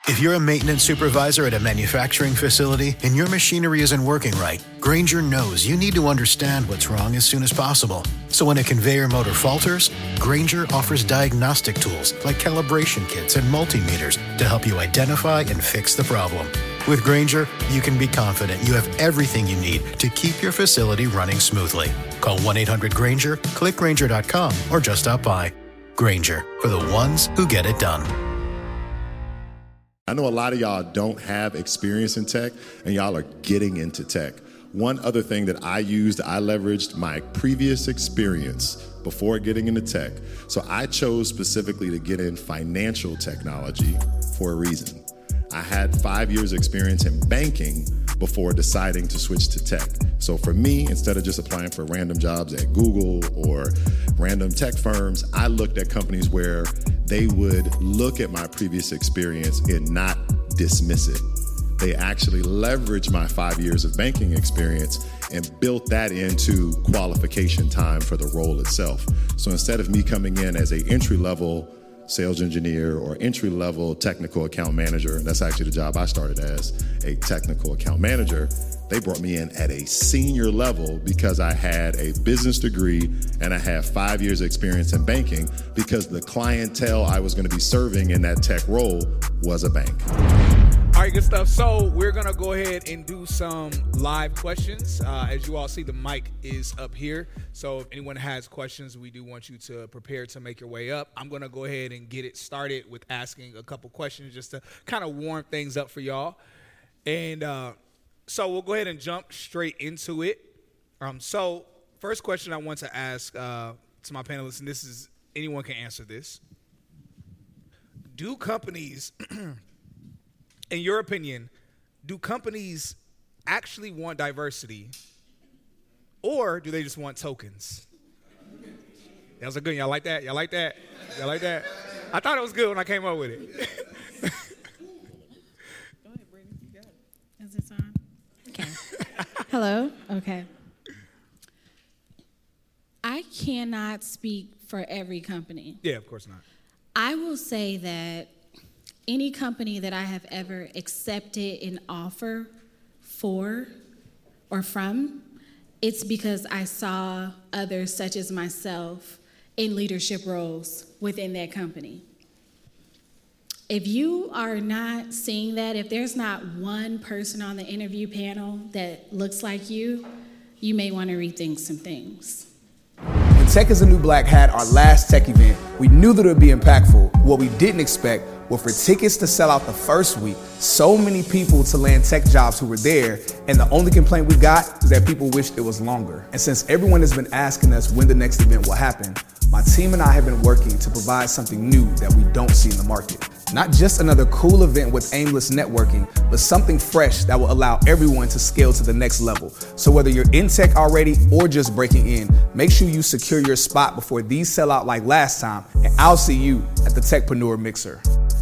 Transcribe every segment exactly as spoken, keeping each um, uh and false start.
If you're a maintenance supervisor at a manufacturing facility and your machinery isn't working right, Grainger knows you need to understand what's wrong as soon as possible. So when a conveyor motor falters, Grainger offers diagnostic tools like calibration kits and multimeters to help you identify and fix the problem. With Grainger, you can be confident you have everything you need to keep your facility running smoothly. Call one eight hundred Grainger, click Grainger dot com, or just stop by. Grainger, for the ones who get it done. I know a lot of y'all don't have experience in tech, and y'all are getting into tech. One other thing that I used, I leveraged my previous experience before getting into tech. So I chose specifically to get in financial technology for a reason. I had five years experience in banking before deciding to switch to tech. So for me, instead of just applying for random jobs at Google or random tech firms, I looked at companies where they would look at my previous experience and not dismiss it. They actually leveraged my five years of banking experience and built that into qualification time for the role itself. So instead of me coming in as an entry-level sales engineer or entry-level technical account manager, and that's actually the job I started as, a technical account manager, they brought me in at a senior level because I had a business degree and I had five years experience in banking because the clientele I was going to be serving in that tech role was a bank. All right, good stuff. So we're going to go ahead and do some live questions. Uh, as you all see, the mic is up here. So if anyone has questions, we do want you to prepare to make your way up. I'm going to go ahead and get it started with asking a couple questions just to kind of warm things up for y'all. And uh, so we'll go ahead and jump straight into it. Um, so first question I want to ask uh, to my panelists, and this is, anyone can answer this. Do companies... In your opinion, do companies actually want diversity, or do they just want tokens? That was a good one. Y'all like that? Y'all like that? Y'all like that? I thought it was good when I came up with it. Go ahead, Brittany. You got it. Is this on? Okay. Hello? Okay. I cannot speak for every company. Yeah, of course not. I will say that any company that I have ever accepted an offer for or from, it's because I saw others such as myself in leadership roles within that company. If you are not seeing that, if there's not one person on the interview panel that looks like you, you may want to rethink some things. When Tech is a New Black had our last tech event, we knew that it would be impactful. What we didn't expect were for tickets to sell out the first week, so many people to land tech jobs who were there, and the only complaint we got is that people wished it was longer. And since everyone has been asking us when the next event will happen, my team and I have been working to provide something new that we don't see in the market. Not just another cool event with aimless networking, but something fresh that will allow everyone to scale to the next level. So whether you're in tech already or just breaking in, make sure you secure your spot before these sell out like last time, and I'll see you at the Techpreneur Mixer.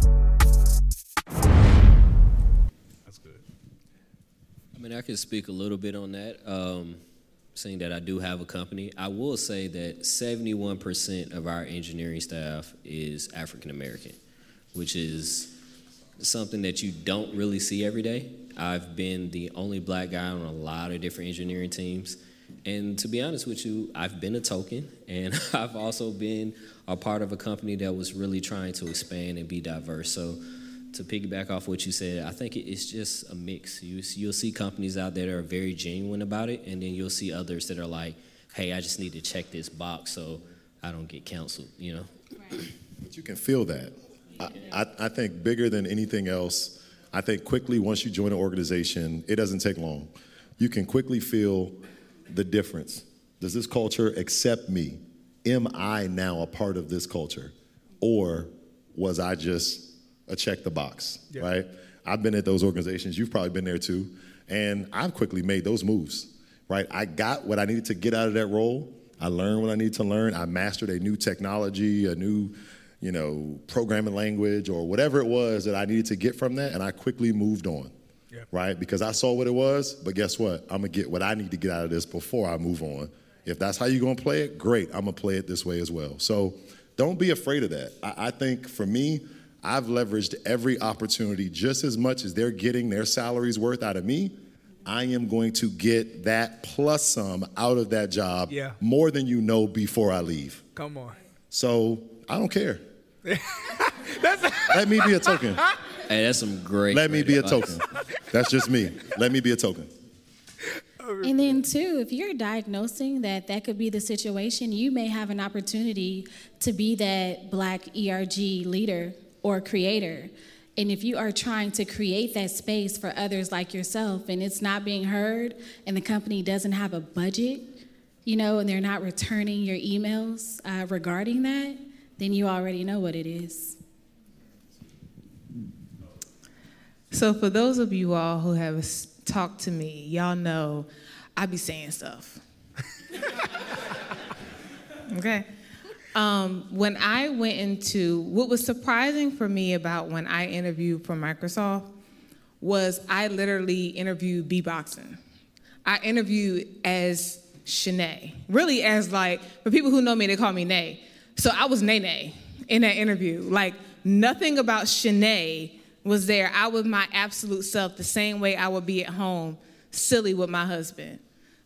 That's good. I mean, I can speak a little bit on that. Um, Seeing that I do have a company, I will say that seventy-one percent of our engineering staff is African American, which is something that you don't really see every day. I've been the only black guy on a lot of different engineering teams. And to be honest with you, I've been a token, and I've also been a part of a company that was really trying to expand and be diverse. So to piggyback off what you said, I think it's just a mix. You, you'll see companies out there that are very genuine about it, and then you'll see others that are like, hey, I just need to check this box so I don't get canceled, you know? Right. But you can feel that. I, I, I think bigger than anything else, I think quickly once you join an organization, it doesn't take long. You can quickly feel the difference. Does this culture accept me? Am I now a part of this culture? Or was I just a check the box, yeah. Right? I've been at those organizations. You've probably been there too. And I've quickly made those moves, right? I got what I needed to get out of that role. I learned what I needed to learn. I mastered a new technology, a new, you know, programming language or whatever it was that I needed to get from that. And I quickly moved on, yeah. Right? Because I saw what it was, but guess what? I'm gonna get what I need to get out of this before I move on. If that's how you're gonna play it, great. I'm gonna play it this way as well. So don't be afraid of that. I, I think for me, I've leveraged every opportunity just as much as they're getting their salaries worth out of me. I am going to get that plus some out of that job yeah. more than you know before I leave. Come on. So I don't care. Let me be a token. Hey, that's some great. Let me great be a advice. token. That's just me. Let me be a token. And then, too, if you're diagnosing that that could be the situation, you may have an opportunity to be that Black E R G leader or creator. And if you are trying to create that space for others like yourself and it's not being heard and the company doesn't have a budget, you know, and they're not returning your emails uh, regarding that, then you already know what it is. So for those of you all who have talked to me, y'all know I be saying stuff. Okay? Um, when I went into, what was surprising for me about when I interviewed for Microsoft was I literally interviewed B-Boxing. I interviewed as Shanae, really as like, for people who know me, they call me Nay. So I was Nay-Nay in that interview. Like, nothing about Shanae was there. I was my absolute self, the same way I would be at home, silly with my husband.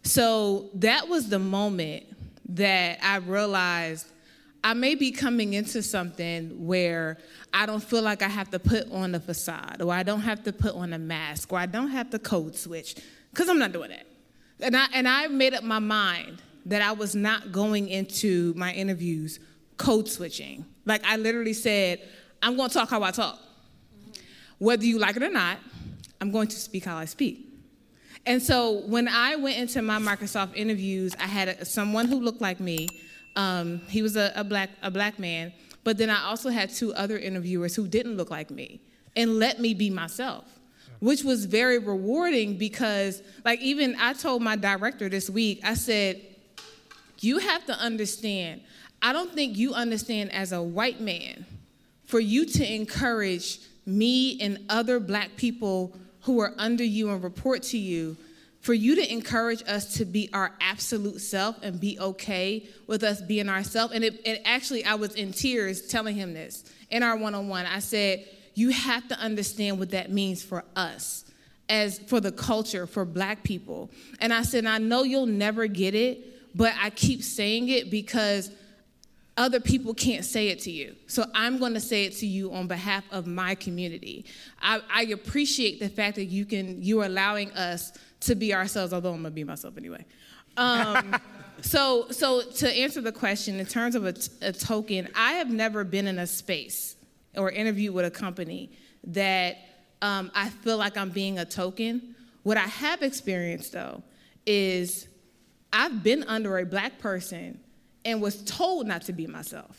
So that was the moment that I realized I may be coming into something where I don't feel like I have to put on a facade, or I don't have to put on a mask, or I don't have to code switch, because I'm not doing that. And I, and I made up my mind that I was not going into my interviews code switching. Like, I literally said, I'm going to talk how I talk. Whether you like it or not, I'm going to speak how I speak. And so when I went into my Microsoft interviews, I had a, someone who looked like me. Um, he was a, a black a black man. But then I also had two other interviewers who didn't look like me and let me be myself, which was very rewarding because, like, even I told my director this week, I said, you have to understand, I don't think you understand as a white man, for you to encourage me and other black people who are under you and report to you, for you to encourage us to be our absolute self and be okay with us being ourselves. And it, it actually, I was in tears telling him this in our one-on-one. I said, you have to understand what that means for us, as for the culture, for black people. And I said, I know you'll never get it, but I keep saying it because other people can't say it to you. So I'm going to say it to you on behalf of my community. I, I appreciate the fact that you can, you're allowing us to be ourselves, although I'm going to be myself anyway. Um, so, so to answer the question, in terms of a, a token, I have never been in a space or interviewed with a company that um, I feel like I'm being a token. What I have experienced, though, is I've been under a black person and was told not to be myself.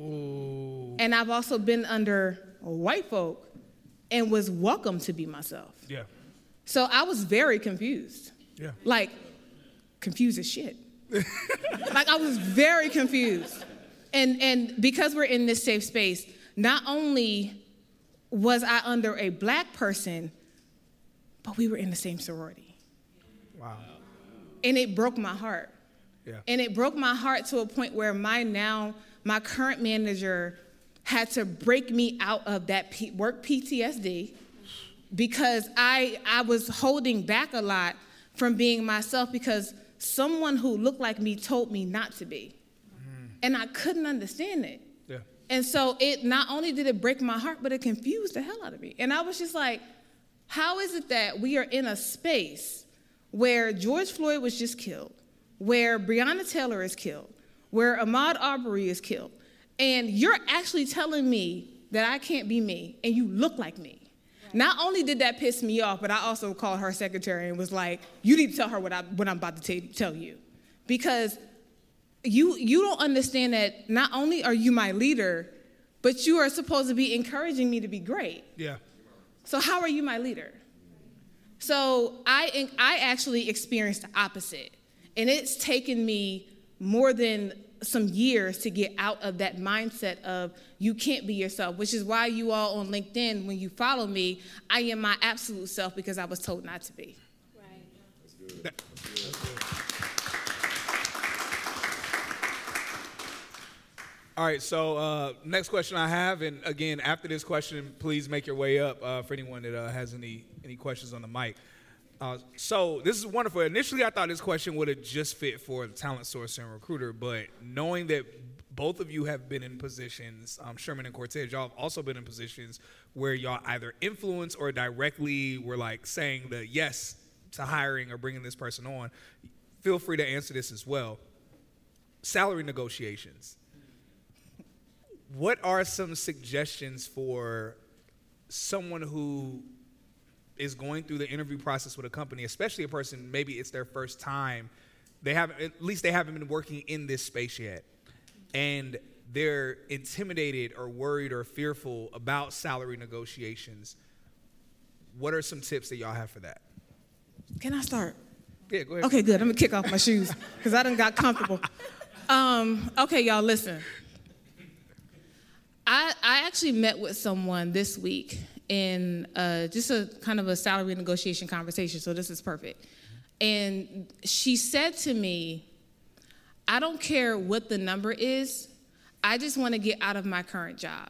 Ooh. And I've also been under white folk and was welcome to be myself. Yeah. So I was very confused. Yeah. Like, confused as shit. Like, I was very confused. And and because we're in this safe space, not only was I under a black person, but we were in the same sorority. Wow. And it broke my heart. Yeah. And it broke my heart to a point where my now, my current manager had to break me out of that P- work P T S D because I, I was holding back a lot from being myself because someone who looked like me told me not to be. Mm. And I couldn't understand it. Yeah. And so it not only did it break my heart, but it confused the hell out of me. And I was just like, how is it that we are in a space where George Floyd was just killed, where Breonna Taylor is killed, where Ahmaud Arbery is killed, and you're actually telling me that I can't be me, and you look like me? Not only did that piss me off, but I also called her secretary and was like, you need to tell her what, I, what I'm about to t- tell you. Because you, you don't understand that not only are you my leader, but you are supposed to be encouraging me to be great. Yeah. So how are you my leader? So I, I actually experienced the opposite. And it's taken me more than some years to get out of that mindset of you can't be yourself, which is why you all on LinkedIn, when you follow me, I am my absolute self because I was told not to be. Right. That's good. That's good. All right, so uh, next question I have, and again, after this question, please make your way up uh, for anyone that uh, has any, any questions on the mic. Uh, so this is wonderful. Initially, I thought this question would have just fit for the talent source and recruiter, but knowing that both of you have been in positions, um, Sherman and Cortez, y'all have also been in positions where y'all either influence or directly were like saying the yes to hiring or bringing this person on. Feel free to answer this as well. Salary negotiations. What are some suggestions for someone who is going through the interview process with a company, especially a person, maybe it's their first time, they haven't, at least they haven't been working in this space yet, and they're intimidated or worried or fearful about salary negotiations? What are some tips that y'all have for that? Can I start? Yeah, go ahead. Okay, good. I'm gonna kick off my shoes because I done got comfortable. Um, okay, y'all, listen. I, I actually met with someone this week in uh, just a kind of a salary negotiation conversation, so this is perfect. And she said to me, I don't care what the number is, I just want to get out of my current job.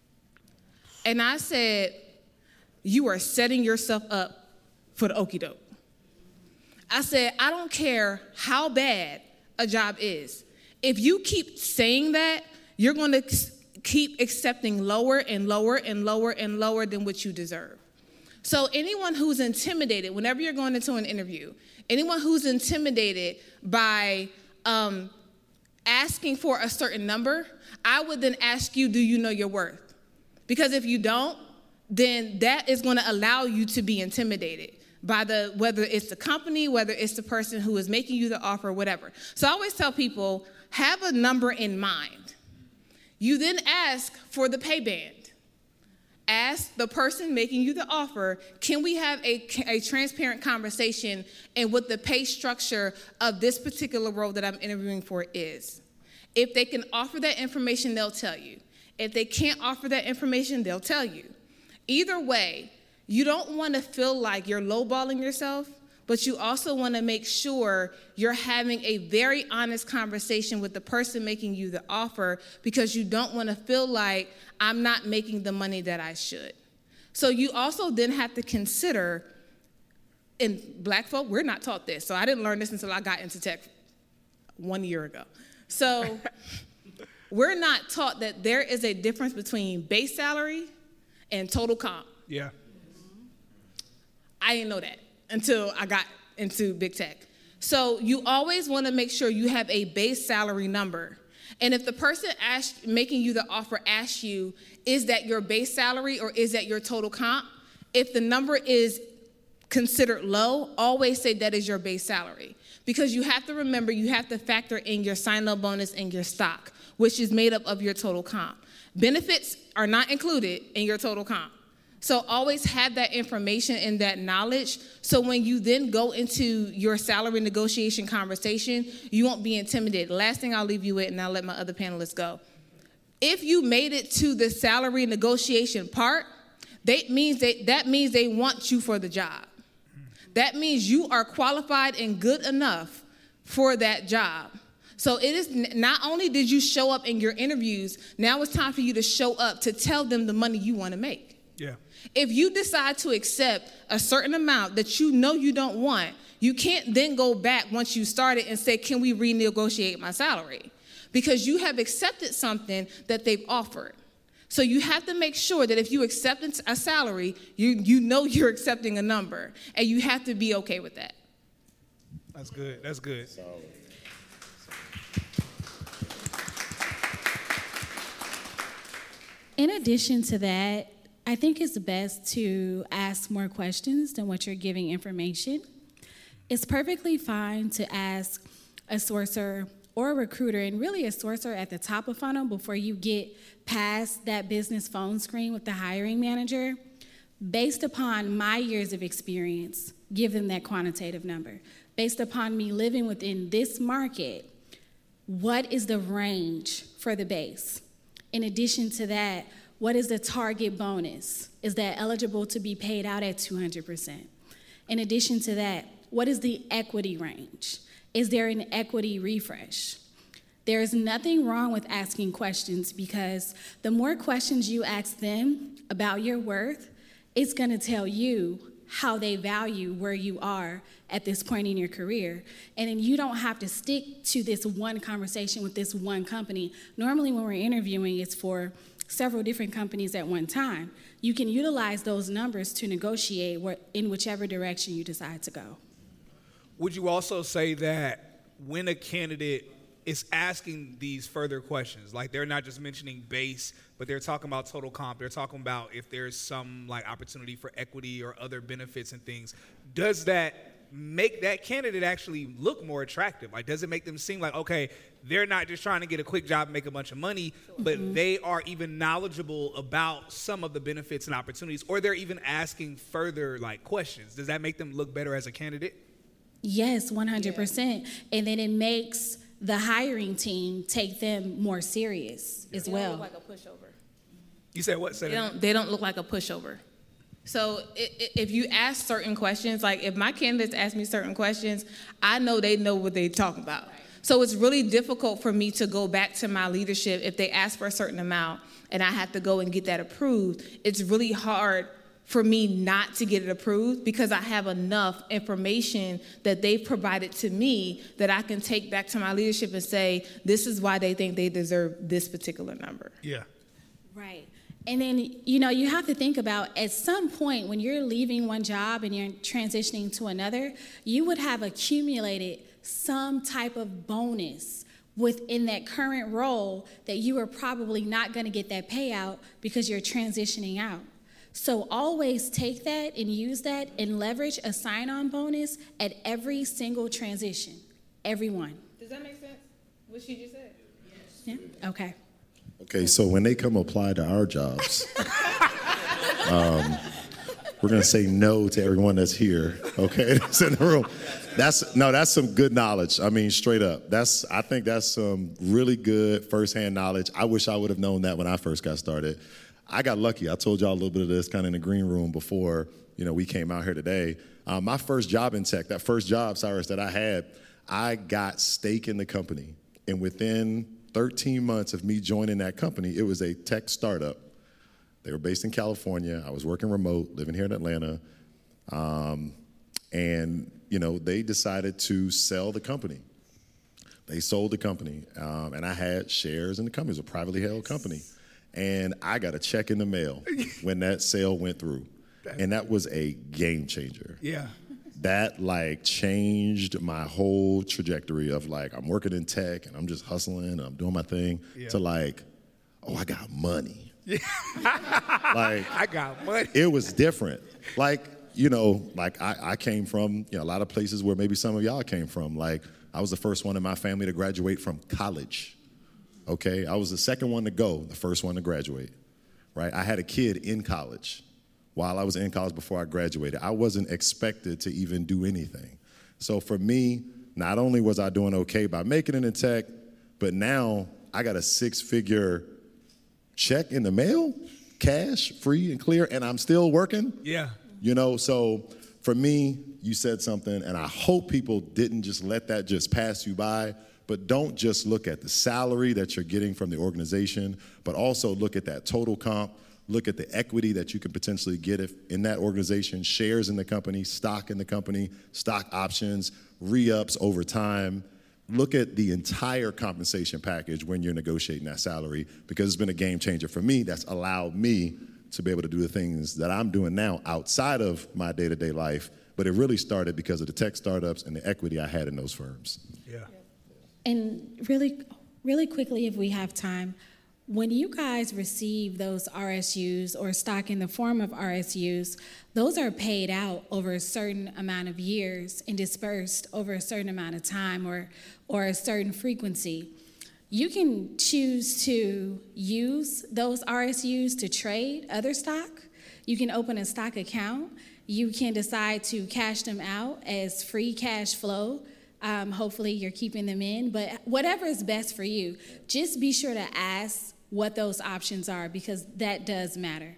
And I said, you are setting yourself up for the okie doke. I said, I don't care how bad a job is. If you keep saying that, you're going to keep accepting lower and lower and lower and lower than what you deserve. So anyone who's intimidated, whenever you're going into an interview, anyone who's intimidated by um, asking for a certain number, I would then ask you, do you know your worth? Because if you don't, then that is going to allow you to be intimidated by the, whether it's the company, whether it's the person who is making you the offer, whatever. So I always tell people, have a number in mind. You then ask for the pay band. Ask the person making you the offer, can we have a, a transparent conversation in what the pay structure of this particular role that I'm interviewing for is? If they can offer that information, they'll tell you. If they can't offer that information, they'll tell you. Either way, you don't want to feel like you're lowballing yourself, but you also want to make sure you're having a very honest conversation with the person making you the offer, because you don't want to feel like I'm not making the money that I should. So you also then have to consider, and black folk, we're not taught this, so I didn't learn this until I got into tech one year ago. So we're not taught that there is a difference between base salary and total comp. Yeah. I didn't know that until I got into big tech. So you always want to make sure you have a base salary number. And if the person asked, making you the offer asks you, is that your base salary or is that your total comp? If the number is considered low, always say that is your base salary. Because you have to remember, you have to factor in your sign-on bonus and your stock, which is made up of your total comp. Benefits are not included in your total comp. So always have that information and that knowledge, so when you then go into your salary negotiation conversation, you won't be intimidated. Last thing I'll leave you with, and I'll let my other panelists go. If you made it to the salary negotiation part, they means they, that means they want you for the job. That means you are qualified and good enough for that job. So it is not only did you show up in your interviews, now it's time for you to show up to tell them the money you want to make. Yeah. If you decide to accept a certain amount that you know you don't want, you can't then go back once you started and say, can we renegotiate my salary? Because you have accepted something that they've offered. So you have to make sure that if you accept a salary, you, you know you're accepting a number, and you have to be okay with that. That's good. That's good. Solid. In addition to that, I think it's best to ask more questions than what you're giving information. It's perfectly fine to ask a sourcer or a recruiter, and really a sourcer at the top of funnel before you get past that business phone screen with the hiring manager, based upon my years of experience, give them that quantitative number. Based upon me living within this market, what is the range for the base? In addition to that, what is the target bonus? Is that eligible to be paid out at two hundred percent? In addition to that, what is the equity range? Is there an equity refresh? There's nothing wrong with asking questions, because the more questions you ask them about your worth, it's going to tell you how they value where you are at this point in your career. And then you don't have to stick to this one conversation with this one company. Normally when we're interviewing, it's for several different companies at one time. You can utilize those numbers to negotiate in whichever direction you decide to go. Would you also say that when a candidate is asking these further questions, like they're not just mentioning base, but they're talking about total comp, they're talking about if there's some like opportunity for equity or other benefits and things, does that make that candidate actually look more attractive? Like, does it make them seem like, okay, they're not just trying to get a quick job and make a bunch of money, but mm-hmm. they are even knowledgeable about some of the benefits and opportunities, or they're even asking further like questions? Does that make them look better as a candidate? Yes, one hundred percent. Yeah. And then it makes the hiring team take them more serious as well. They don't look like a pushover. You said what? They don't, they don't look like a pushover. So if you ask certain questions, like if my candidates ask me certain questions, I know they know what they're talking about. So it's really difficult for me to go back to my leadership if they ask for a certain amount and I have to go and get that approved. It's really hard for me not to get it approved because I have enough information that they've provided to me that I can take back to my leadership and say, this is why they think they deserve this particular number. Yeah. Right. And then, you know, you have to think about at some point when you're leaving one job and you're transitioning to another, you would have accumulated some type of bonus within that current role that you are probably not going to get that payout because you're transitioning out. So always take that and use that and leverage a sign-on bonus at every single transition, everyone. Does that make sense, what she just said? Yes. Yeah? Okay. Okay, so when they come apply to our jobs, um, we're going to say no to everyone that's here, okay, that's in the room. That's, no, that's some good knowledge. I mean, straight up. That's, I think that's some really good firsthand knowledge. I wish I would have known that when I first got started. I got lucky. I told y'all a little bit of this kind of in the green room before, you know, we came out here today. Um, my first job in tech, that first job, Cyrus, that I had, I got stake in the company. And within thirteen months of me joining that company, it was a tech startup. They were based in California. I was working remote, living here in Atlanta. Um, and, you know, they decided to sell the company. They sold the company. Um, and I had shares in the company. It was a privately held company. And I got a check in the mail when that sale went through. And that was a game changer. Yeah. That like changed my whole trajectory of like, I'm working in tech and I'm just hustling and I'm doing my thing yeah. to like, oh, I got money. Yeah. Like, I got money. It was different. Like, you know, like I, I came from, you know, a lot of places where maybe some of y'all came from. Like, I was the first one in my family to graduate from college. Okay, I was the second one to go, the first one to graduate, right? I had a kid in college while I was in college before I graduated. I wasn't expected to even do anything. So for me, not only was I doing okay by making it in tech, but now I got a six-figure check in the mail, cash, free and clear, and I'm still working. Yeah. You know, so for me, you said something, and I hope people didn't just let that just pass you by. But don't just look at the salary that you're getting from the organization, but also look at that total comp, look at the equity that you can potentially get if in that organization, shares in the company, stock in the company, stock options, re-ups over time. Look at the entire compensation package when you're negotiating that salary, because it's been a game changer for me. That's allowed me to be able to do the things that I'm doing now outside of my day-to-day life. But it really started because of the tech startups and the equity I had in those firms. Yeah. And really, really quickly, if we have time, when you guys receive those R S Us or stock in the form of R S Us, those are paid out over a certain amount of years and dispersed over a certain amount of time or, or a certain frequency. You can choose to use those R S Us to trade other stock. You can open a stock account. You can decide to cash them out as free cash flow. Um, hopefully you're keeping them in, but whatever is best for you, just be sure to ask what those options are, because that does matter.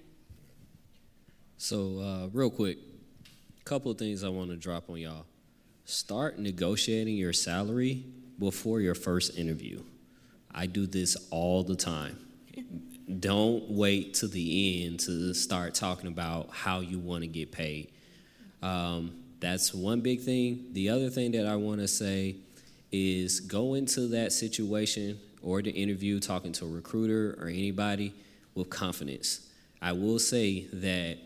So uh, real quick, a couple of things I want to drop on y'all. Start negotiating your salary before your first interview. I do this all the time. Don't wait to the end to start talking about how you want to get paid. Um, that's one big thing. The other thing that I want to say is go into that situation or the interview talking to a recruiter or anybody with confidence. I will say that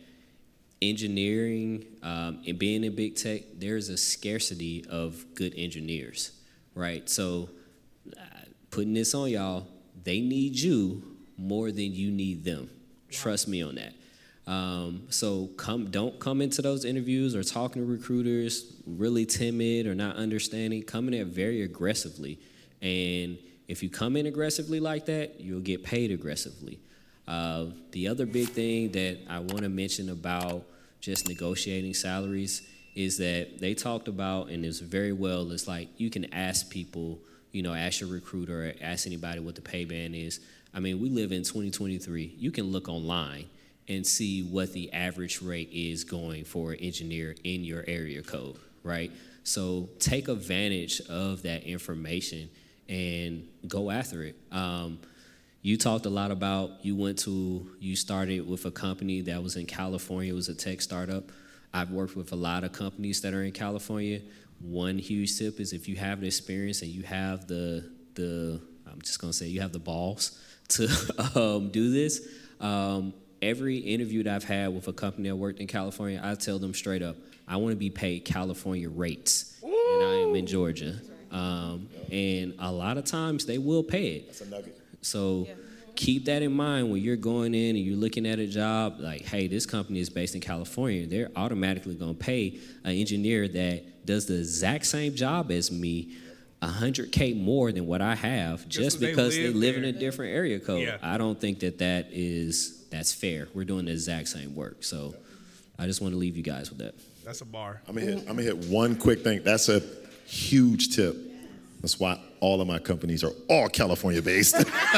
engineering um, and being in big tech, there's a scarcity of good engineers, right? So uh, putting this on y'all, they need you more than you need them. Trust me on that. Um, so come, don't come into those interviews or talking to recruiters really timid or not understanding. Come in there very aggressively. And if you come in aggressively like that, you'll get paid aggressively. Uh, the other big thing that I want to mention about just negotiating salaries is that they talked about, and it's very well, it's like you can ask people, you know, ask your recruiter or ask anybody what the pay band is. I mean, we live in twenty twenty-three. You can look online and see what the average rate is going for an engineer in your area code, right? So take advantage of that information and go after it. Um, you talked a lot about, you went to, you started with a company that was in California, it was a tech startup. I've worked with a lot of companies that are in California. One huge tip is if you have the experience and you have the, the I'm just gonna say you have the balls to um, do this, um, every interview that I've had with a company that worked in California, I tell them straight up, I want to be paid California rates, Ooh. and I am in Georgia. Um, and a lot of times they will pay it. That's a nugget. So yeah. keep that in mind when you're going in and you're looking at a job, like, hey, this company is based in California. They're automatically going to pay an engineer that does the exact same job as me one hundred K more than what I have just, just because they live, they live in a different area code. Yeah. I don't think that that is, that's fair. We're doing the exact same work. So I just want to leave you guys with that. That's a bar. I'm gonna hit, I'm gonna hit one quick thing. That's a huge tip. That's why all of my companies are all California based.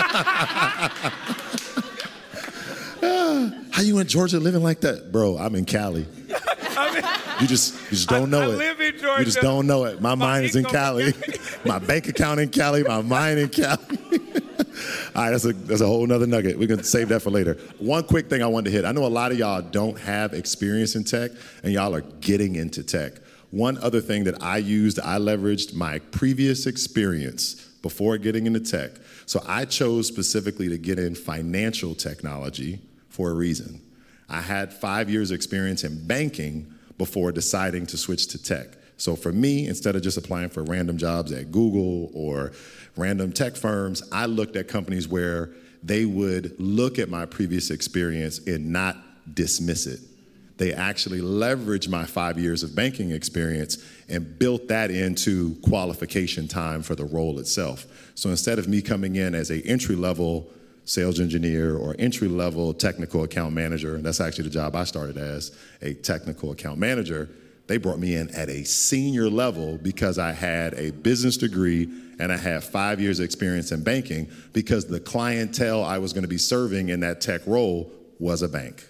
How you in Georgia living like that? Bro, I'm in Cali. I mean, you just you just don't know I, I it. live in Georgia. You just don't know it. My, my mind is in Cali. Cali. My bank account in Cali. My mind in Cali. All right, that's a that's a whole nother nugget. We're gonna save that for later. One quick thing I wanted to hit. I know a lot of y'all don't have experience in tech, and y'all are getting into tech. One other thing that I used, I leveraged my previous experience before getting into tech. So I chose specifically to get in financial technology for a reason. I had five years experience in banking before deciding to switch to tech. So for me, instead of just applying for random jobs at Google or random tech firms, I looked at companies where they would look at my previous experience and not dismiss it. They actually leveraged my five years of banking experience and built that into qualification time for the role itself. So instead of me coming in as an entry-level sales engineer or entry-level technical account manager, and that's actually the job I started as, a technical account manager, they brought me in at a senior level because I had a business degree and I had five years experience in banking because the clientele I was going to be serving in that tech role was a bank.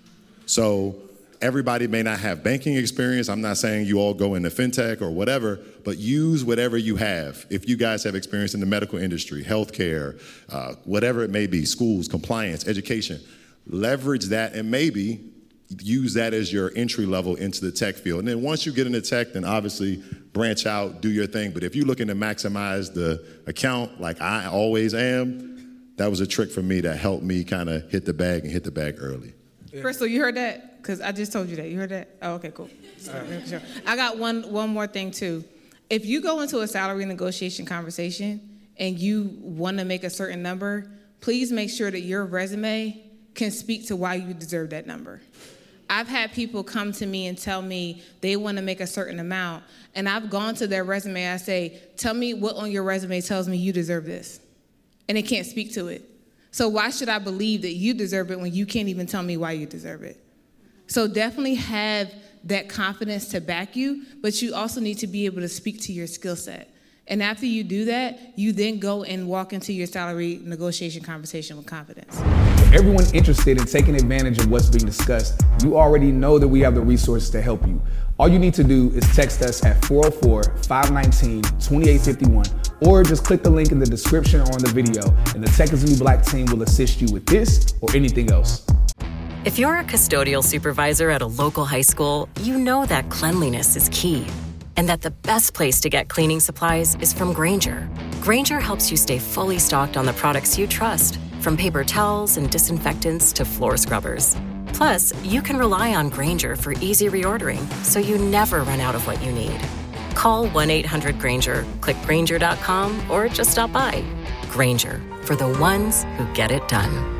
So everybody may not have banking experience. I'm not saying you all go into fintech or whatever, but use whatever you have. If you guys have experience in the medical industry, healthcare, uh, whatever it may be, schools, compliance, education, leverage that and maybe use that as your entry level into the tech field. And then once you get into tech, then obviously branch out, do your thing. But if you're looking to maximize the account like I always am, that was a trick for me that helped me kind of hit the bag and hit the bag early. Yeah. Crystal, you heard that? Because I just told you that. You heard that? Oh, okay, cool. Right. Sure. I got one one more thing, too. If you go into a salary negotiation conversation and you want to make a certain number, please make sure that your resume can speak to why you deserve that number. I've had people come to me and tell me they want to make a certain amount, and I've gone to their resume. I say, tell me what on your resume tells me you deserve this. And they can't speak to it. So why should I believe that you deserve it when you can't even tell me why you deserve it? So definitely have that confidence to back you, but you also need to be able to speak to your skill set. And after you do that, you then go and walk into your salary negotiation conversation with confidence. For everyone interested in taking advantage of what's being discussed, you already know that we have the resources to help you. All you need to do is text us at four oh four, five one nine, two eight five one or just click the link in the description or on the video, and the Tech is the New Black team will assist you with this or anything else. If you're a custodial supervisor at a local high school, you know that cleanliness is key, and that the best place to get cleaning supplies is from Grainger. Grainger helps you stay fully stocked on the products you trust, from paper towels and disinfectants to floor scrubbers. Plus, you can rely on Grainger for easy reordering, so you never run out of what you need. Call one eight hundred Grainger, click Grainger dot com, or just stop by. Grainger, for the ones who get it done.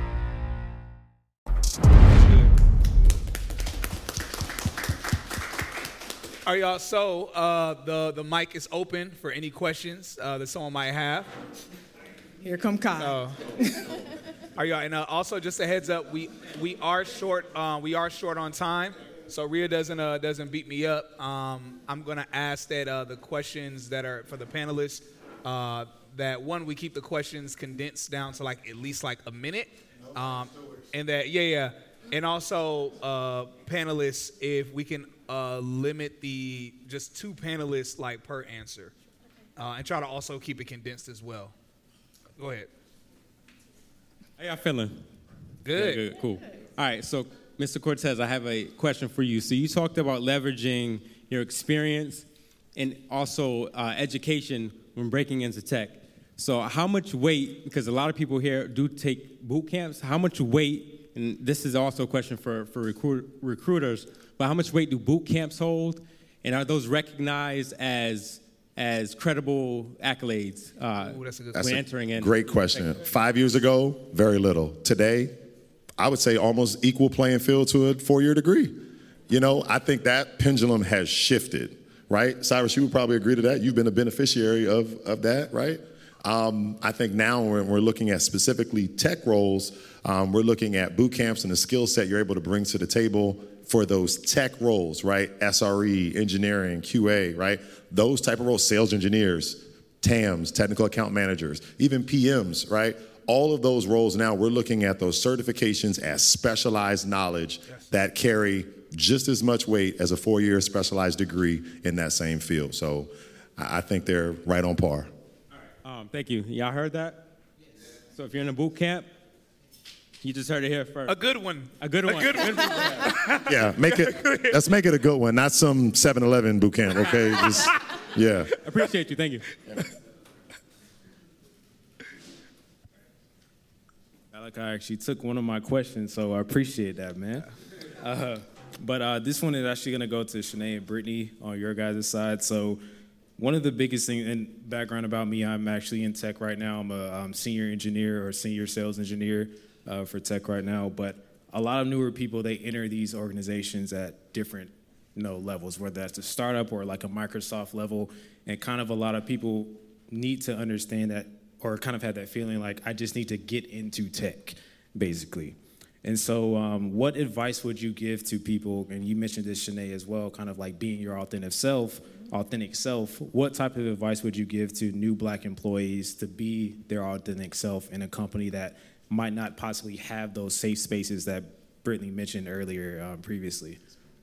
All right, y'all. So uh, the the mic is open for any questions uh, that someone might have. Here come Kyle. Uh, all right, y'all. And uh, also, just a heads up, we we are short. Uh, we are short on time, so Rhea doesn't uh, doesn't beat me up. Um, I'm gonna ask that uh, the questions that are for the panelists, uh, that one, we keep the questions condensed down to like at least like a minute, um, and that yeah yeah, and also uh, panelists, if we can. Uh, limit the just two panelists like per answer, uh, and try to also keep it condensed as well. Go ahead. How y'all feeling? Good. Good, good, cool. All right, so Mister Cortez, I have a question for you. So you talked about leveraging your experience and also uh, education when breaking into tech. So how much weight, because a lot of people here do take boot camps, how much weight, and this is also a question for, for recruit, recruiters, but how much weight do boot camps hold, and are those recognized as as credible accolades uh, Ooh, that's a good That's when a entering in? Great question. Five years ago, very little. Today, I would say almost equal playing field to a four-year degree. You know, I think that pendulum has shifted, right? Cyrus, you would probably agree to that. You've been a beneficiary of, of that, right? Um, I think now when we're looking at specifically tech roles, um, we're looking at boot camps and the skill set you're able to bring to the table for those tech roles, right? S R E, engineering, Q A, right? Those type of roles, sales engineers, T A Ms, technical account managers, even P Ms, right? All of those roles now, we're looking at those certifications as specialized knowledge yes. that carry just as much weight as a four-year specialized degree in that same field. So I think they're right on par. All right. Um, thank you. Y'all heard that? Yes. So if you're in a boot camp, you just heard it here first. A good one. A good one. A good one. Yeah, make it. Let's make it a good one, not some seven eleven boot camp, okay? Just, yeah. Appreciate you. Thank you. Yeah. Alec, I actually took one of my questions, so I appreciate that, man. Uh, but uh, this one is actually going to go to Shanae and Brittany on your guys' side. So one of the biggest things, and background about me, I'm actually in tech right now. I'm a um, senior engineer or senior sales engineer. Uh, for tech right now, but a lot of newer people, they enter these organizations at different, you know, levels, whether that's a startup or like a Microsoft level, and kind of a lot of people need to understand that, or kind of have that feeling like, I just need to get into tech, basically. And so um, what advice would you give to people, and you mentioned this, Shanae, as well, kind of like being your authentic self, authentic self, what type of advice would you give to new Black employees to be their authentic self in a company that might not possibly have those safe spaces that Brittany mentioned earlier um, previously?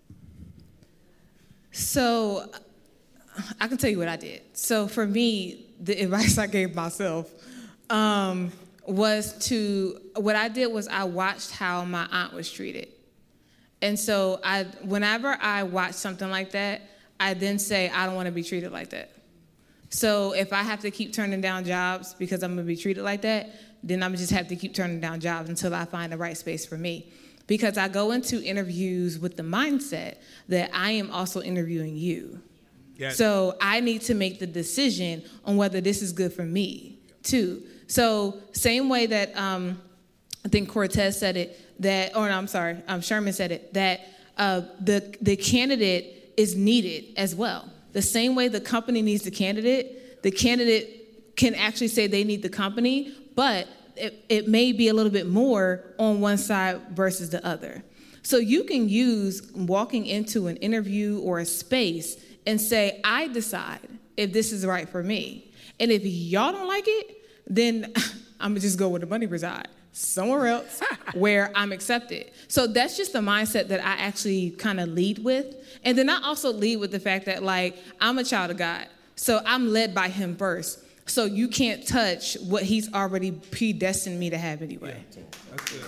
So I can tell you what I did. So for me, the advice I gave myself um, was to, what I did was I watched how my aunt was treated. And so I, whenever I watch something like that, I then say, I don't want to be treated like that. So if I have to keep turning down jobs because I'm going to be treated like that, then I'm just have to keep turning down jobs until I find the right space for me. Because I go into interviews with the mindset that I am also interviewing you. Yes. So I need to make the decision on whether this is good for me, too. So same way that um, I think Cortez said it, that, or no, I'm sorry, um, Sherman said it, that uh, the the candidate is needed as well. The same way the company needs the candidate, the candidate can actually say they need the company, but it, it may be a little bit more on one side versus the other. So you can use walking into an interview or a space and say, I decide if this is right for me. And if y'all don't like it, then I'm gonna just go where the money reside, somewhere else where I'm accepted. So that's just the mindset that I actually kind of lead with. And then I also lead with the fact that, like, I'm a child of God. So I'm led by him first. So you can't touch what he's already predestined me to have anyway. Yeah. That's good.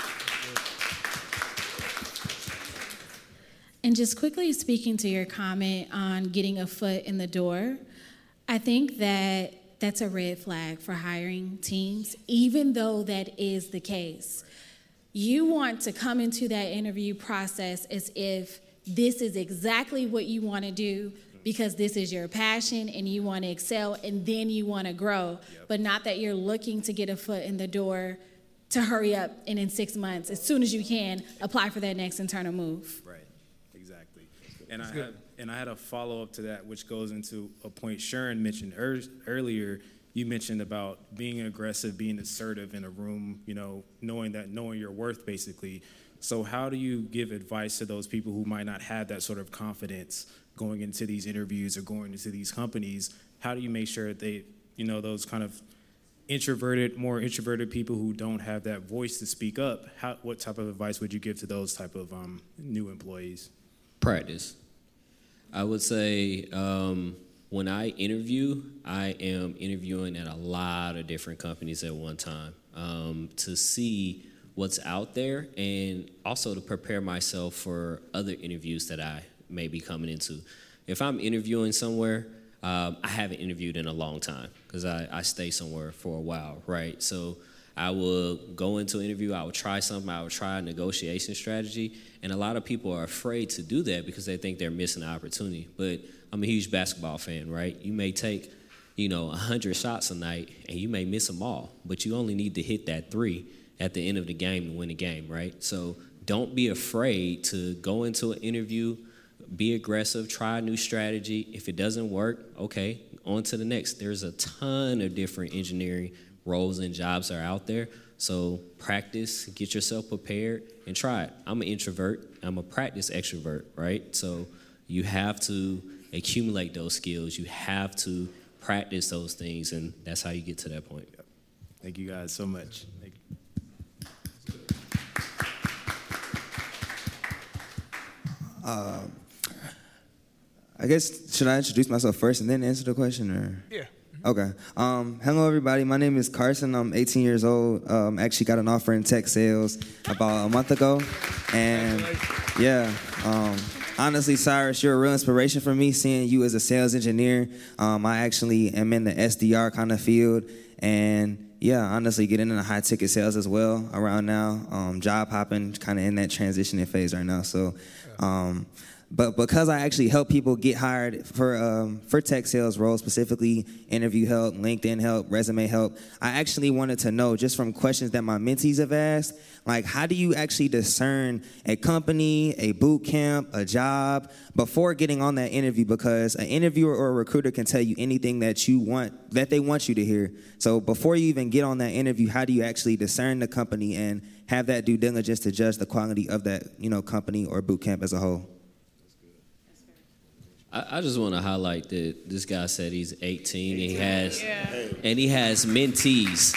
And just quickly speaking to your comment on getting a foot in the door, I think that that's a red flag for hiring teams, even though that is the case. You want to come into that interview process as if this is exactly what you want to do because this is your passion and you want to excel and then you want to grow, yep. but not that you're looking to get a foot in the door to hurry up and in six months, as soon as you can, apply for that next internal move. Right, exactly. And I, had, and I had a follow-up to that, which goes into a point Sharon mentioned er, earlier. You mentioned about being aggressive, being assertive in a room, you know, knowing that, knowing your worth, basically. So how do you give advice to those people who might not have that sort of confidence going into these interviews or going into these companies? How do you make sure that they, you know, those kind of introverted, more introverted people who don't have that voice to speak up, how, what type of advice would you give to those type of um, new employees? Practice. I would say um, when I interview, I am interviewing at a lot of different companies at one time um, to see what's out there and also to prepare myself for other interviews that I may be coming into. If I'm interviewing somewhere, um, I haven't interviewed in a long time because I, I stay somewhere for a while, right? So I will go into an interview, I will try something, I will try a negotiation strategy, and a lot of people are afraid to do that because they think they're missing an opportunity. But I'm a huge basketball fan, right? You may take, you know, one hundred shots a night, and you may miss them all, but you only need to hit that three at the end of the game to win the game, right? So don't be afraid to go into an interview, be aggressive, try a new strategy. If it doesn't work, okay, on to the next. There's a ton of different engineering roles and jobs are out there. So practice, get yourself prepared, and try it. I'm an introvert. I'm a practice extrovert, right? So you have to accumulate those skills. You have to practice those things, and that's how you get to that point. Yep. Thank you guys so much. Thank you. Uh, I guess, should I introduce myself first and then answer the question? Or? Yeah. Okay. Um, hello, everybody. My name is Carson. I'm eighteen years old. Um, actually got an offer in tech sales about a month ago. And, yeah, um, honestly, Cyrus, you're a real inspiration for me, seeing you as a sales engineer. Um, I actually am in the S D R kind of field. And, yeah, honestly, getting into high-ticket sales as well around now. Um, job hopping, kind of in that transitioning phase right now. So, um, but because I actually help people get hired for um, for tech sales roles, specifically interview help, LinkedIn help, resume help, I actually wanted to know, just from questions that my mentees have asked, like, how do you actually discern a company, a boot camp, a job before getting on that interview? Because an interviewer or a recruiter can tell you anything that you want, that they want you to hear. So before you even get on that interview, how do you actually discern the company and have that due diligence to judge the quality of that, you know, company or boot camp as a whole? I just want to highlight that this guy said he's eighteen and he has yeah. and he has mentees.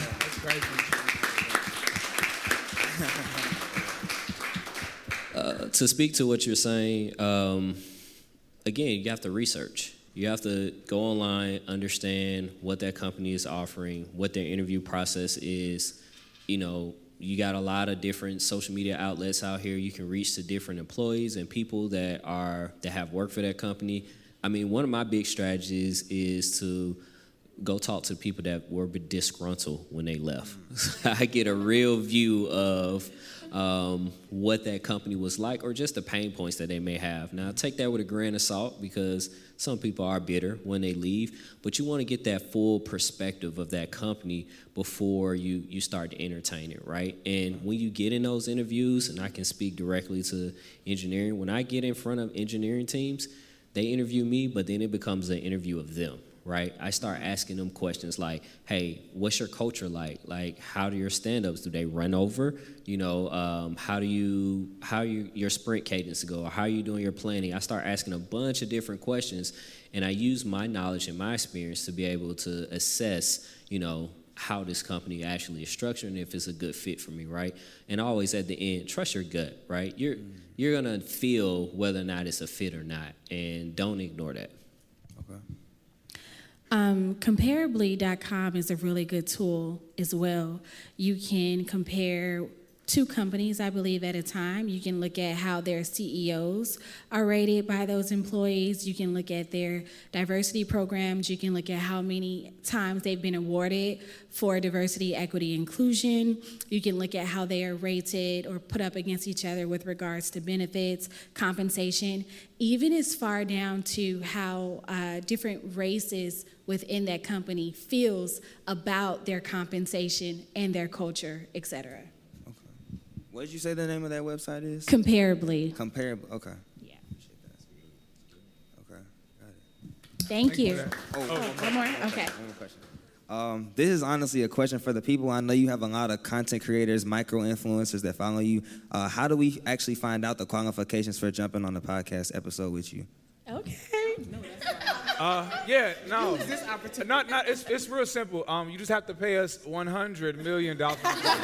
uh, to speak to what you're saying, um, again, you have to research. You have to go online, understand what that company is offering, what their interview process is. You know, you got a lot of different social media outlets out here. You can reach to different employees and people that are that have worked for that company. I mean, one of my big strategies is to go talk to people that were disgruntled when they left. I get a real view of um, what that company was like, or just the pain points that they may have. Now, take that with a grain of salt, because some people are bitter when they leave, but you want to get that full perspective of that company before you, you start to entertain it, right? And when you get in those interviews, and I can speak directly to engineering, when I get in front of engineering teams, they interview me, but then it becomes an interview of them, right? I start asking them questions like, hey, what's your culture like? Like, how do your stand-ups, do they run over? You know, um, how do you, how you, your sprint cadence go? Or how are you doing your planning? I start asking a bunch of different questions, and I use my knowledge and my experience to be able to assess, you know, how this company actually is structured and if it's a good fit for me, right? And always at the end, trust your gut, right? You're, mm-hmm. you're gonna feel whether or not it's a fit or not, and don't ignore that. Okay. Um, comparably dot com is a really good tool as well. You can compare two companies, I believe, at a time. You can look at how their C E Os are rated by those employees. You can look at their diversity programs. You can look at how many times they've been awarded for diversity, equity, inclusion. You can look at how they are rated or put up against each other with regards to benefits, compensation, even as far down to how uh, different races within that company feels about their compensation and their culture, et cetera. What did you say the name of that website is? Comparably. Comparably. Okay. Yeah. Okay. Got it. Thank you. Oh, Oh, one more. one more? Okay. One more question. Um, this is honestly a question for the people. I know you have a lot of content creators, micro influencers that follow you. Uh, how do we actually find out the qualifications for jumping on the podcast episode with you? Okay. Uh, yeah, no, not not. It's it's real simple. Um, you just have to pay us one hundred million dollars.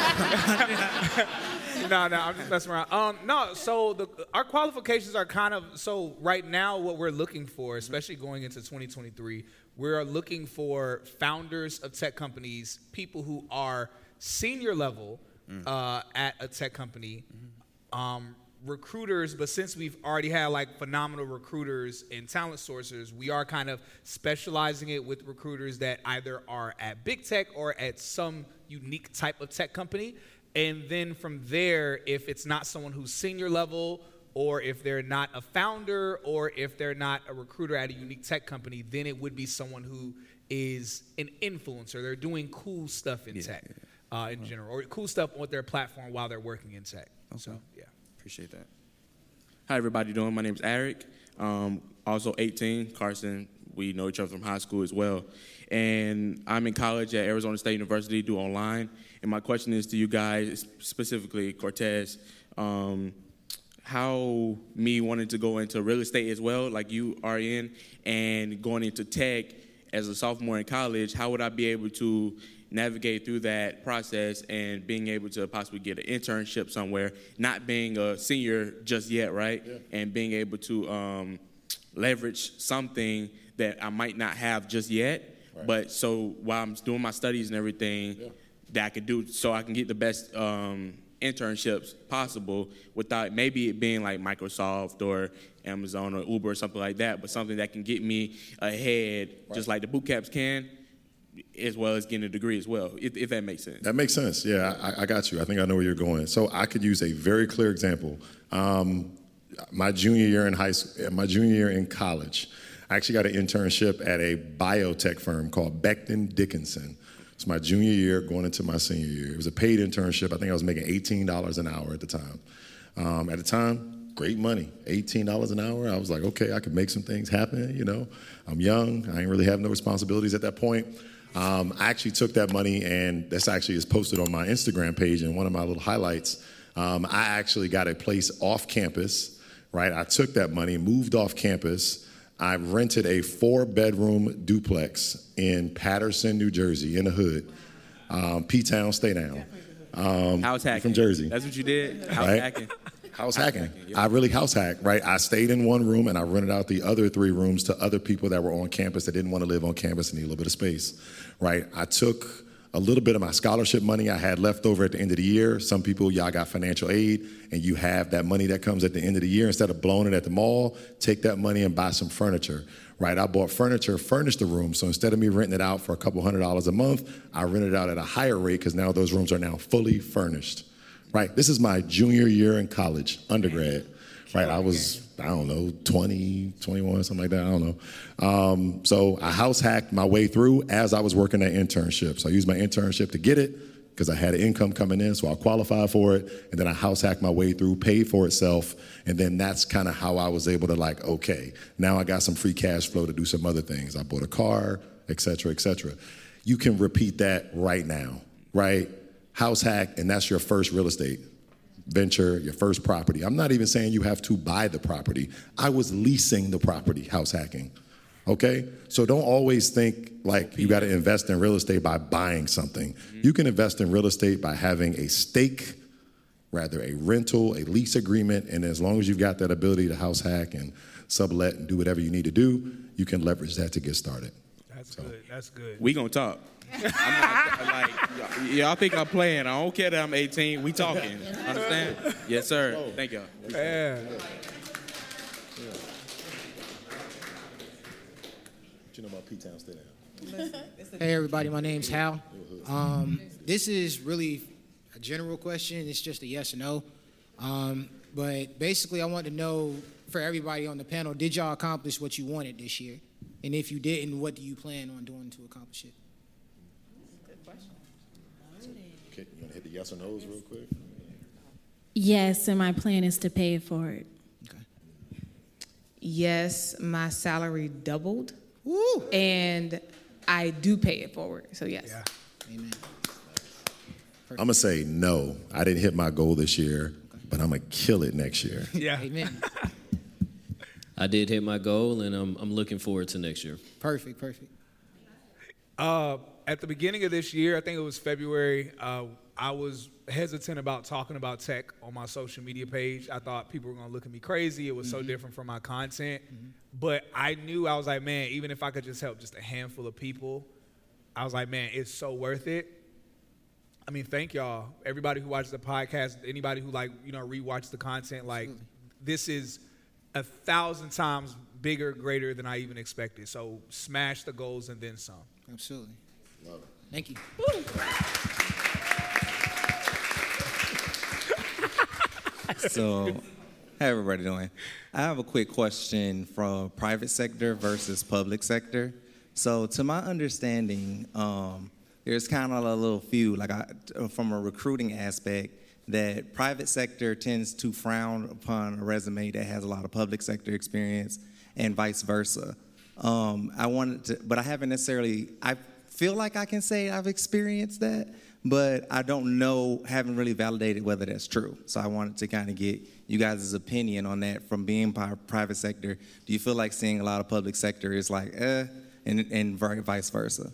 no, no, I'm just messing around. Um, no, so the our qualifications are kind of so right now. What we're looking for, especially going into twenty twenty-three, we are looking for founders of tech companies, people who are senior level uh, at a tech company. Um, recruiters, but since we've already had like phenomenal recruiters and talent sourcers, we are kind of specializing it with recruiters that either are at big tech or at some unique type of tech company. And then from there, if it's not someone who's senior level, or if they're not a founder, or if they're not a recruiter at a unique tech company, then it would be someone who is an influencer. They're doing cool stuff in yeah, tech yeah. Uh, in general, or cool stuff on their platform while they're working in tech. Okay. So, yeah. Appreciate that. How everybody doing? My name is Eric. Um, also eighteen. Carson, we know each other from high school as well. And I'm in college at Arizona State University, do online. And my question is to you guys, specifically Cortez, um, how me wanting to go into real estate as well, like you are in, and going into tech as a sophomore in college, how would I be able to navigate through that process and being able to possibly get an internship somewhere, not being a senior just yet, right? Yeah. And being able to um, leverage something that I might not have just yet, right. But so while I'm doing my studies and everything, yeah. that I could do so I can get the best um, internships possible without maybe it being like Microsoft or Amazon or Uber or something like that, but something that can get me ahead, right. just like the boot camps can, as well as getting a degree as well, if, if that makes sense. That makes sense. Yeah, I, I got you. I think I know where you're going. So I could use a very clear example. Um, my junior year in high school, my junior year in college, I actually got an internship at a biotech firm called Becton Dickinson. It's my junior year going into my senior year. It was a paid internship. I think I was making eighteen dollars an hour at the time. Um, at the time, great money, eighteen dollars an hour. I was like, okay, I could make some things happen, you know. I'm young. I ain't really have no responsibilities at that point. Um, I actually took that money, and this actually is posted on my Instagram page in one of my little highlights. Um, I actually got a place off campus, right? I took that money, moved off campus. I rented a four-bedroom duplex in Patterson, New Jersey, in the hood. Um, P-Town, stay down. Um, house hacking. From Jersey. That's what you did? House right? hacking. House hacking. I really house hacked, right? I stayed in one room and I rented out the other three rooms to other people that were on campus that didn't want to live on campus and need a little bit of space, right? I took a little bit of my scholarship money I had left over at the end of the year. Some people, y'all got financial aid and you have that money that comes at the end of the year. Instead of blowing it at the mall, take that money and buy some furniture, right? I bought furniture, furnished the room. So instead of me renting it out for a couple hundred dollars a month, I rented it out at a higher rate because now those rooms are now fully furnished. Right, this is my junior year in college, undergrad, right? I was, I don't know, twenty, twenty-one, something like that, I don't know. Um, so I house hacked my way through as I was working that internship. So I used my internship to get it because I had an income coming in, so I qualified for it. And then I house hacked my way through, paid for itself. And then that's kind of how I was able to like, okay, now I got some free cash flow to do some other things. I bought a car, et cetera, et cetera. You can repeat that right now, right? House hack, and that's your first real estate venture, your first property. I'm not even saying you have to buy the property. I was leasing the property, house hacking, okay? So don't always think like you gotta invest in real estate by buying something. Mm-hmm. You can invest in real estate by having a stake, rather a rental, a lease agreement, and as long as you've got that ability to house hack and sublet and do whatever you need to do, you can leverage that to get started. That's so, good. That's good. We gonna talk. I'm not, like, y'all, y'all think I'm playing. I don't care that I'm eighteen. We talking. Understand? Yes, sir. Oh. Thank y'all. Yeah. What you know about P-Town? Stay down. Hey, everybody. My name's Hal. Um, this is really a general question. It's just a yes or no. Um, but basically, I want to know, for everybody on the panel, did y'all accomplish what you wanted this year? And if you didn't, what do you plan on doing to accomplish it? Okay, you want to hit the yes or no's real quick? Yes, and my plan is to pay it forward. Okay. Yes, my salary doubled. Woo! And I do pay it forward, so yes. Yeah. Amen. I'm going to say no. I didn't hit my goal this year, okay. but I'm going to kill it next year. Yeah. Amen. I did hit my goal, and I'm, I'm looking forward to next year. Perfect, perfect. Uh, at the beginning of this year, I think it was February, uh, I was hesitant about talking about tech on my social media page. I thought people were going to look at me crazy. It was mm-hmm. so different from my content. Mm-hmm. But I knew, I was like, man, even if I could just help just a handful of people, I was like, man, it's so worth it. I mean, thank y'all. Everybody who watches the podcast, anybody who, like, you know, rewatches the content, like, Absolutely. This is a thousand times bigger, greater than I even expected. So smash the goals and then some. Absolutely. Love it. Thank you. So, how everybody doing? I have a quick question from private sector versus public sector. So, to my understanding, um, there's kind of a little few, like I, from a recruiting aspect, that private sector tends to frown upon a resume that has a lot of public sector experience, and vice versa. Um, I wanted to, but I haven't necessarily. I feel like I can say I've experienced that, but I don't know, haven't really validated whether that's true. So I wanted to kind of get you guys' opinion on that from being private sector. Do you feel like seeing a lot of public sector is like, eh, and, and vice versa?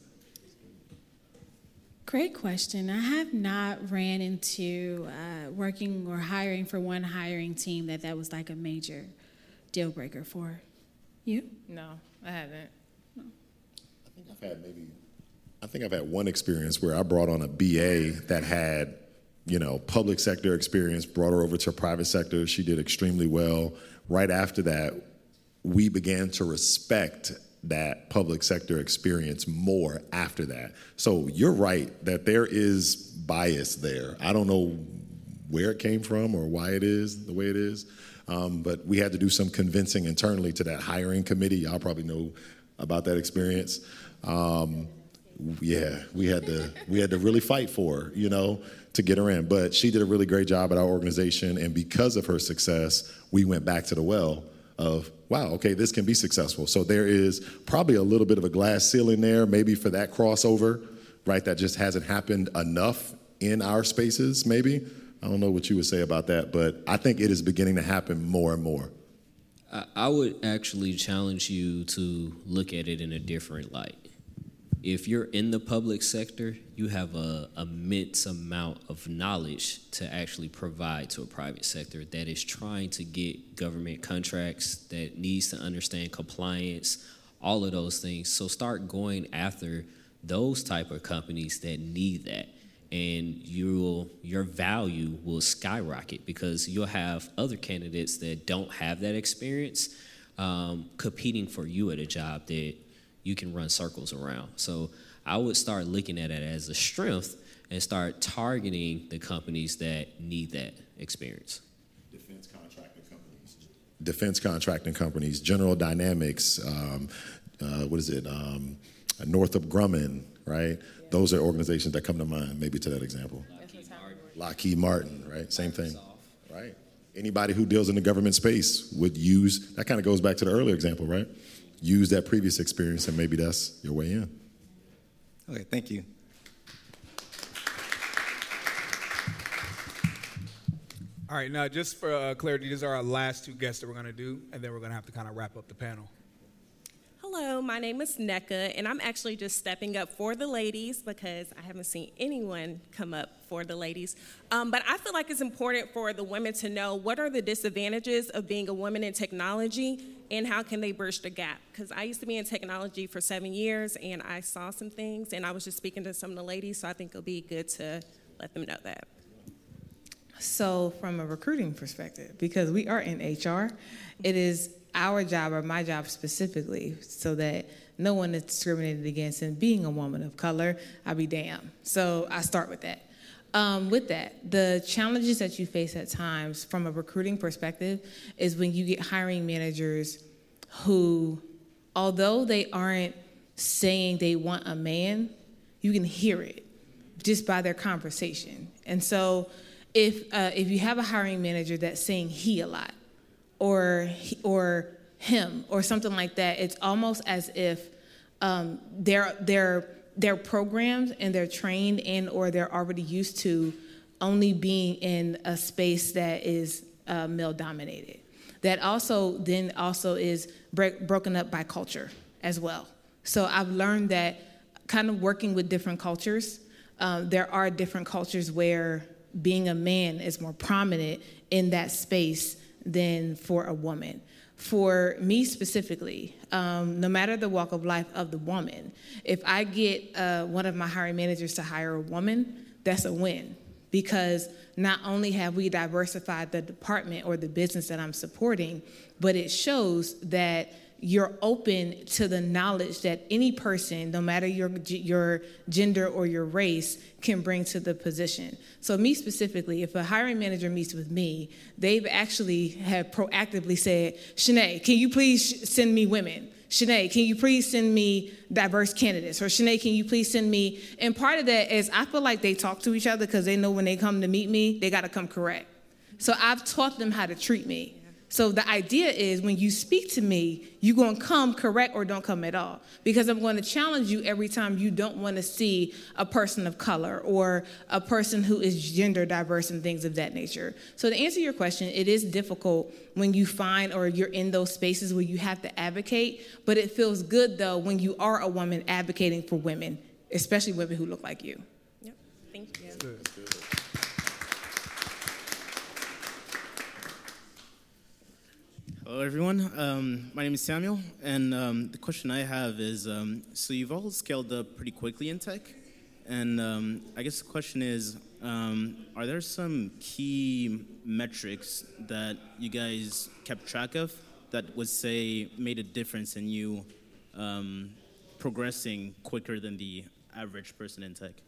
Great question. I have not ran into uh, working or hiring for one hiring team that that was like a major deal breaker for. You? No, I haven't. No. I think I've had maybe, I think I've had one experience where I brought on a B A that had, you know, public sector experience, brought her over to private sector. She did extremely well. Right after that, we began to respect that public sector experience more after that. So you're right that there is bias there. I don't know where it came from or why it is the way it is, um, but we had to do some convincing internally to that hiring committee. Y'all probably know about that experience. Um, yeah, we had to we had to really fight for her, you know, to get her in. But she did a really great job at our organization, and because of her success, we went back to the well of, wow, okay, this can be successful. So there is probably a little bit of a glass ceiling there, maybe for that crossover, right, that just hasn't happened enough in our spaces, maybe. I don't know what you would say about that, but I think it is beginning to happen more and more. I would actually challenge you to look at it in a different light. If you're in the public sector, you have a immense amount of knowledge to actually provide to a private sector that is trying to get government contracts, that needs to understand compliance, all of those things. So start going after those type of companies that need that, and you'll your value will skyrocket because you'll have other candidates that don't have that experience um, competing for you at a job that you can run circles around. So I would start looking at it as a strength and start targeting the companies that need that experience. Defense contracting companies. Defense contracting companies, General Dynamics, um, uh, what is it, um, Northrop Grumman, right? Yeah. Those are organizations that come to mind, maybe to that example. Lockheed Martin, Lockheed Martin, right? Same thing, right? Anybody who deals in the government space would use, that kind of goes back to the earlier example, right? Use that previous experience, and maybe that's your way in. Okay, thank you. All right, now just for uh, clarity, these are our last two guests that we're going to do, and then we're going to have to kind of wrap up the panel. Hello, my name is Nneka, and I'm actually just stepping up for the ladies because I haven't seen anyone come up for the ladies. Um, but I feel like it's important for the women to know what are the disadvantages of being a woman in technology and how can they bridge the gap? Because I used to be in technology for seven years, and I saw some things, and I was just speaking to some of the ladies, so I think it'll be good to let them know that. So from a recruiting perspective, because we are in H R, it is our job, or my job specifically, so that no one is discriminated against. And being a woman of color, I'll be damned. So I start with that. Um, with that, the challenges that you face at times from a recruiting perspective is when you get hiring managers who, although they aren't saying they want a man, you can hear it just by their conversation. And so if uh, if you have a hiring manager that's saying he a lot, or he, or him, or something like that, it's almost as if um, they're they're they're programmed and they're trained and or they're already used to only being in a space that is uh, male dominated. That also then also is break, broken up by culture as well. So I've learned that kind of working with different cultures, um, there are different cultures where being a man is more prominent in that space than for a woman. For me specifically, um, no matter the walk of life of the woman, if I get uh, one of my hiring managers to hire a woman, that's a win. Because not only have we diversified the department or the business that I'm supporting, but it shows that you're open to the knowledge that any person, no matter your your gender or your race, can bring to the position. So me specifically, if a hiring manager meets with me, they've actually have proactively said, Shanae, can you please send me women? Shanae, can you please send me diverse candidates? Or Shanae, can you please send me? And part of that is I feel like they talk to each other because they know when they come to meet me, they got to come correct. So I've taught them how to treat me. So the idea is when you speak to me, you're going to come correct or don't come at all. Because I'm going to challenge you every time you don't want to see a person of color or a person who is gender diverse and things of that nature. So to answer your question, it is difficult when you find or you're in those spaces where you have to advocate. But it feels good, though, when you are a woman advocating for women, especially women who look like you. Yep. Thank you. That's good. That's good. Hello, everyone. Um, my name is Samuel, and um, the question I have is, um, so you've all scaled up pretty quickly in tech, and um, I guess the question is, um, are there some key metrics that you guys kept track of that would say made a difference in you um, progressing quicker than the average person in tech?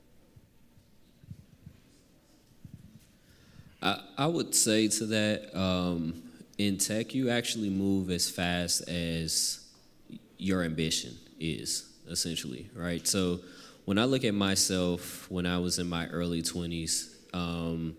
I, I would say to that, um, in tech, you actually move as fast as your ambition is, essentially, right? So when I look at myself when I was in my early twenties, um,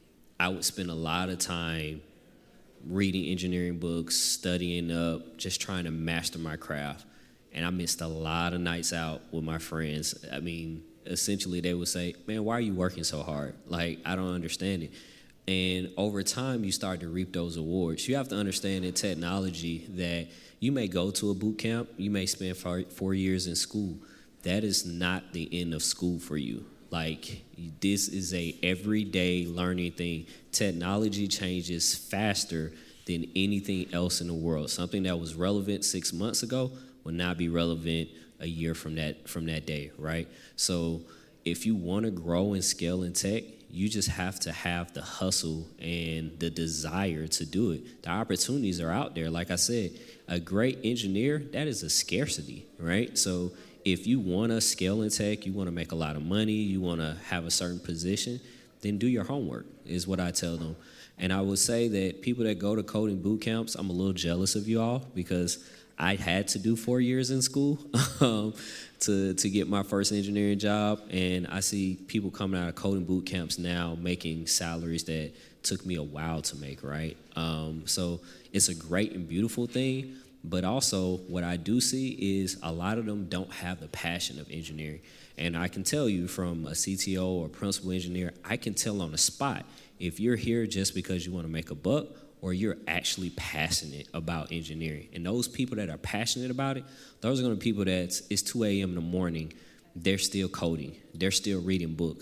I would spend a lot of time reading engineering books, studying up, just trying to master my craft. And I missed a lot of nights out with my friends. I mean, essentially they would say, man, why are you working so hard? Like, I don't understand it. And over time, you start to reap those awards. You have to understand in technology that you may go to a boot camp, you may spend four, four years in school. That is not the end of school for you. Like, this is a everyday learning thing. Technology changes faster than anything else in the world. Something that was relevant six months ago will not be relevant a year from that from that day, right? So if you want to grow and scale in tech, you just have to have the hustle and the desire to do it. The opportunities are out there. Like I said, a great engineer, that is a scarcity, right? So if you want to scale in tech, you want to make a lot of money, you want to have a certain position, then do your homework, is what I tell them. And I would say that people that go to coding boot camps, I'm a little jealous of you all because I had to do four years in school um, to, to get my first engineering job. And I see people coming out of coding boot camps now making salaries that took me a while to make, right? Um, so it's a great and beautiful thing. But also what I do see is a lot of them don't have the passion of engineering. And I can tell you from a C T O or principal engineer, I can tell on the spot if you're here just because you want to make a buck or you're actually passionate about engineering. And those people that are passionate about it, those are going to be people that it's two a.m. in the morning, they're still coding, they're still reading books.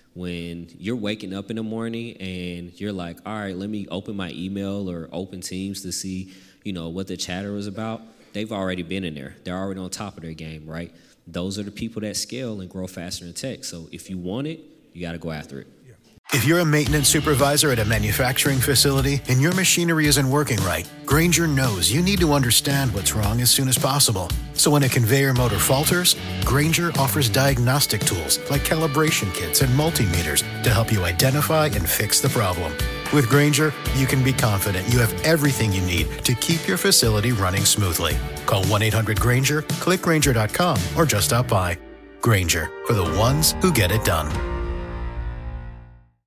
When you're waking up in the morning and you're like, all right, let me open my email or open Teams to see, you know, what the chatter is about, they've already been in there. They're already on top of their game, right? Those are the people that scale and grow faster in tech. So if you want it, you got to go after it. If you're a maintenance supervisor at a manufacturing facility and your machinery isn't working right, Grainger knows you need to understand what's wrong as soon as possible. So when a conveyor motor falters, Grainger offers diagnostic tools like calibration kits and multimeters to help you identify and fix the problem. With Grainger, you can be confident you have everything you need to keep your facility running smoothly. Call one eight hundred Grainger, click Grainger dot com, or just stop by. Grainger, for the ones who get it done.